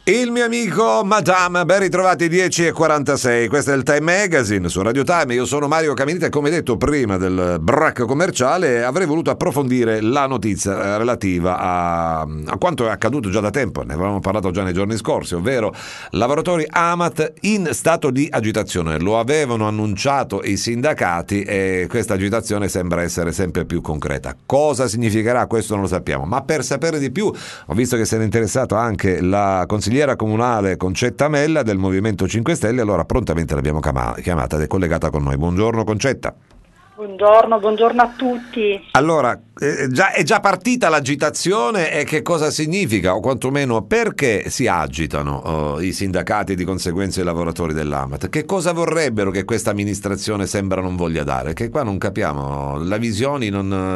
Il mio amico Madame, ben ritrovati 10:46, questo è il Time Magazine su Radio Time, io sono Mario Caminita e come detto prima del break commerciale avrei voluto approfondire la notizia relativa a quanto è accaduto già da tempo, ne avevamo parlato già nei giorni scorsi, ovvero lavoratori AMAT in stato di agitazione, lo avevano annunciato i sindacati e questa agitazione sembra essere sempre più concreta. Cosa significherà? Questo non lo sappiamo, ma per sapere di più ho visto che si era interessato anche la consigliera comunale Concetta Mella del Movimento 5 Stelle, allora prontamente l'abbiamo chiamata ed è collegata con noi. Buongiorno Concetta. Buongiorno a tutti. Allora, è già partita l'agitazione e che cosa significa o quantomeno perché si agitano i sindacati e di conseguenza i lavoratori dell'AMAT? Che cosa vorrebbero che questa amministrazione sembra non voglia dare? Che qua non capiamo, la visione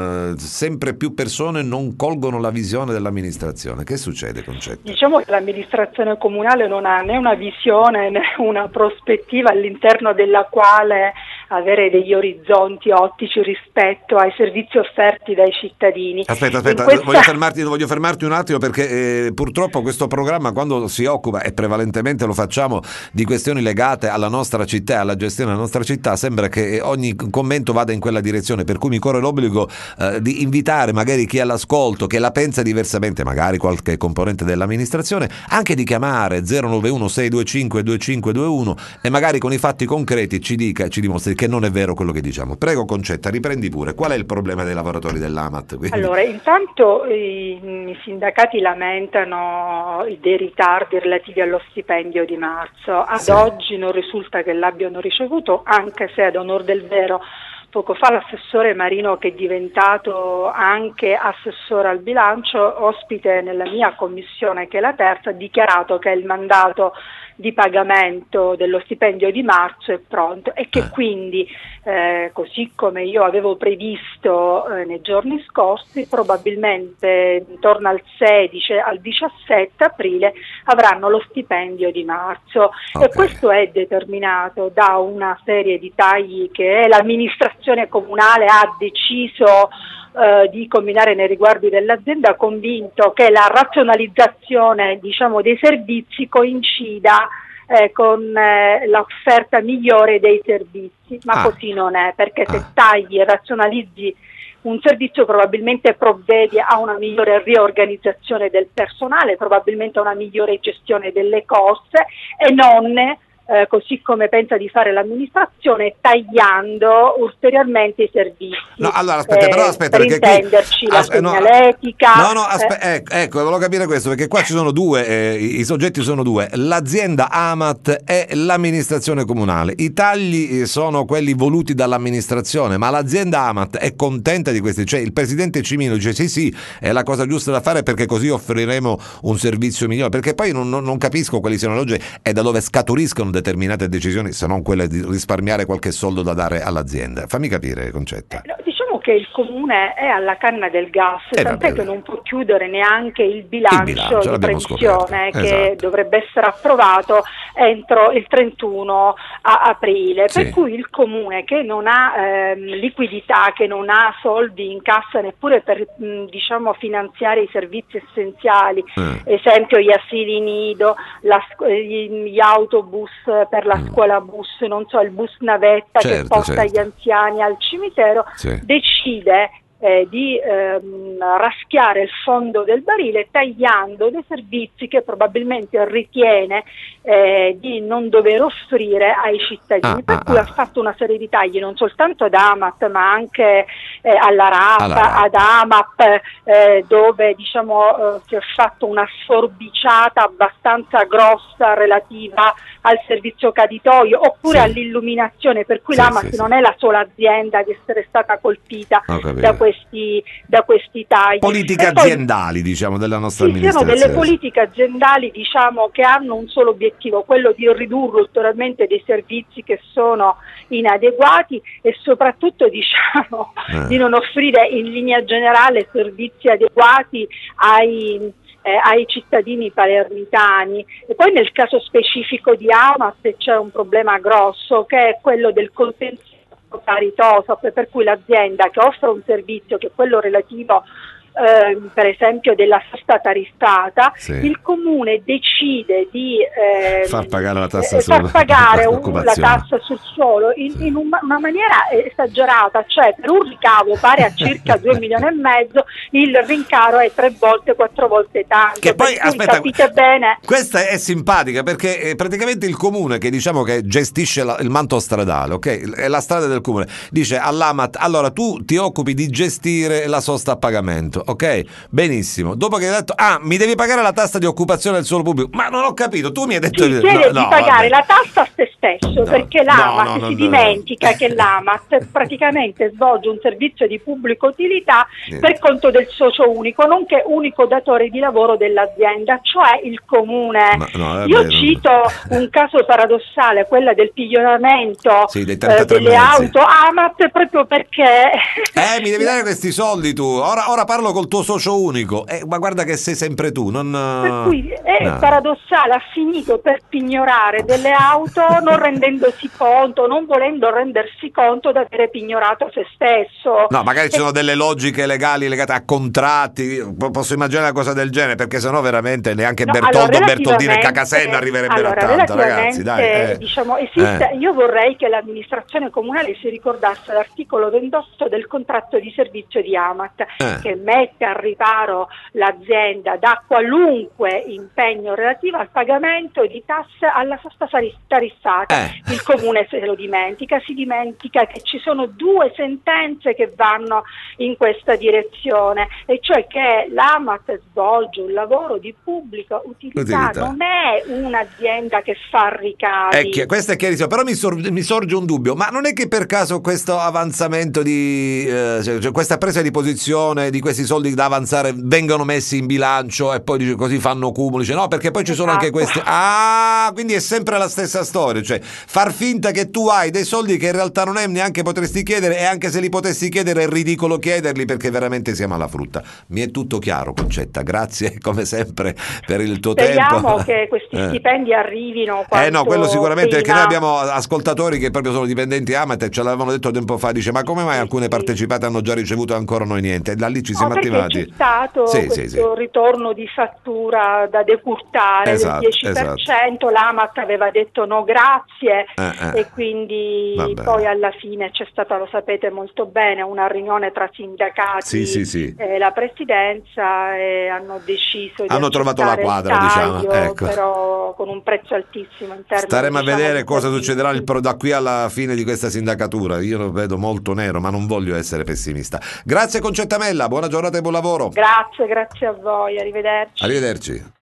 sempre più persone non colgono la visione dell'amministrazione. Che succede, Concetta? Diciamo che l'amministrazione comunale non ha né una visione né una prospettiva all'interno della quale avere degli orizzonti ottici rispetto ai servizi offerti dai cittadini. Aspetta, voglio fermarti un attimo perché purtroppo questo programma, quando si occupa, e prevalentemente lo facciamo, di questioni legate alla nostra città e alla gestione della nostra città, sembra che ogni commento vada in quella direzione, per cui mi corre l'obbligo di invitare magari chi è all'ascolto, che la pensa diversamente, magari qualche componente dell'amministrazione, anche di chiamare 091 625 2521 e magari con i fatti concreti ci dimostri che non è vero quello che diciamo. Prego Concetta, riprendi pure. Qual è il problema dei lavoratori dell'AMAT? Quindi... Allora, intanto i sindacati lamentano dei ritardi relativi allo stipendio di marzo. Ad oggi non risulta che l'abbiano ricevuto, anche se ad onor del vero poco fa l'assessore Marino, che è diventato anche assessore al bilancio, ospite nella mia commissione, che è la terza, ha dichiarato che il mandato di pagamento dello stipendio di marzo è pronto e che quindi, così come io avevo previsto nei giorni scorsi, probabilmente intorno al 16 al 17 aprile avranno lo stipendio di marzo. E questo è determinato da una serie di tagli che l'amministrazione comunale ha deciso di combinare nei riguardi dell'azienda, convinto che la razionalizzazione, dei servizi coincida con l'offerta migliore dei servizi, ma così non è, perché se tagli e razionalizzi un servizio probabilmente provvedi a una migliore riorganizzazione del personale, probabilmente a una migliore gestione delle cose e non così come pensa di fare l'amministrazione, tagliando ulteriormente i servizi. No, allora aspetta, per perché intenderci qui, la segnaletica. Ecco, volevo capire questo, perché qua ci sono due, i soggetti sono due, l'azienda AMAT e l'amministrazione comunale. I tagli sono quelli voluti dall'amministrazione, ma l'azienda AMAT è contenta di questi, cioè il presidente Cimino dice sì, è la cosa giusta da fare perché così offriremo un servizio migliore, perché poi non capisco quali siano le logiche e da dove scaturiscono determinate decisioni, se non quelle di risparmiare qualche soldo da dare all'azienda. Fammi capire, Concetta. Diciamo che il comune è alla canna del gas, tant'è che non può chiudere neanche il bilancio di previsione che dovrebbe essere approvato entro il 31 aprile, per cui il comune, che non ha liquidità, che non ha soldi in cassa neppure per finanziare i servizi essenziali, esempio gli asili nido, gli autobus per la scuola bus, il bus navetta che porta gli anziani al cimitero, decide di raschiare il fondo del barile tagliando dei servizi che probabilmente ritiene di non dover offrire ai cittadini, per cui ha fatto una serie di tagli non soltanto ad AMAT ma anche alla RAP, ad AMAP, dove si è fatto una sforbiciata abbastanza grossa relativa al servizio caditoio oppure all'illuminazione, per cui l'AMAT non è la sola azienda ad essere stata colpita da questi tagli. Politiche aziendali, della nostra amministrazione. Sono delle politiche aziendali, che hanno un solo obiettivo, quello di ridurre ulteriormente dei servizi che sono inadeguati e soprattutto, di non offrire in linea generale servizi adeguati ai cittadini palermitani. E poi nel caso specifico di AMAT c'è un problema grosso, che è quello del contenzioso paritoso, per cui l'azienda che offre un servizio, che è quello relativo per esempio della sosta tariffata, Sì. il comune decide di Far pagare la tassa far pagare la sull'occupazione. tassa sul suolo in una maniera esagerata, cioè per un ricavo pari a circa 2 milioni e mezzo il rincaro è 3 volte, 4 volte tanto. Che poi, per cui aspetta, capite bene. questa è simpatica perché praticamente il comune che diciamo che gestisce il manto stradale, ok? È la strada del comune, dice all'AMAT, allora tu ti occupi di gestire la sosta a pagamento, ok? Benissimo. Dopo che hai detto, mi devi pagare la tassa di occupazione del suolo pubblico, ma non ho capito, tu mi hai detto... Si chiede di pagare vabbè. la tassa a se stesso, perché l'AMAT no, si dimentica che l'AMAT praticamente svolge un servizio di pubblica utilità per conto del socio unico, nonché unico datore di lavoro dell'azienda, cioè il comune. Io cito un caso paradossale, quella del piglionamento dei 33 delle mezzi. auto AMAT, proprio perché... Mi devi dare questi soldi tu, ora parlo col tuo socio unico, ma guarda che sei sempre tu, non... Per cui è paradossale, ha finito per pignorare delle auto non rendendosi conto, non volendo rendersi conto di avere pignorato se stesso. No, magari ci sono delle logiche legali legate a contratti, posso immaginare una cosa del genere, perché sennò veramente neanche Bertoldino e Cacasenna arriverebbero a tanto, ragazzi, dai. Diciamo, esiste, io vorrei che l'amministrazione comunale si ricordasse l'articolo 28 del contratto di servizio di AMAT, che mette al riparo l'azienda da qualunque impegno relativo al pagamento di tasse alla sosta tariffata. Il comune se lo dimentica, si dimentica che ci sono 2 sentenze che vanno in questa direzione, e cioè che l'AMAT svolge un lavoro di pubblica utilità. Non è un'azienda che fa ricavi. Questo è chiarissimo, però mi sorge un dubbio, ma non è che per caso questo avanzamento cioè questa presa di posizione di questi soldi da avanzare vengono messi in bilancio e poi così fanno cumuli, no, perché poi ci sono anche questi, quindi è sempre la stessa storia, cioè far finta che tu hai dei soldi che in realtà non hai, neanche potresti chiedere, e anche se li potessi chiedere è ridicolo chiederli perché veramente siamo alla frutta. Mi è tutto chiaro, Concetta, grazie come sempre per il tuo tempo. Speriamo che questi stipendi arrivino no, quello sicuramente, prima. perché noi abbiamo ascoltatori che proprio sono dipendenti AMAT e ce l'avevano detto tempo fa, dice ma come mai alcune partecipate hanno già ricevuto e ancora noi niente, e da lì ci siamo attivati. C'è stato questo ritorno di fattura da decurtare del 10%, l'AMAT aveva detto no grazie, e quindi poi alla fine c'è stata, lo sapete molto bene, una riunione tra sindacati e la presidenza, e hanno deciso di trovato la quadra, taglio, diciamo, però con un prezzo altissimo in termini, staremo a vedere cosa succederà da qui alla fine di questa sindacatura. Io lo vedo molto nero, ma non voglio essere pessimista. Grazie Concetta Mella, buona giornata e buon lavoro. Grazie a voi, arrivederci.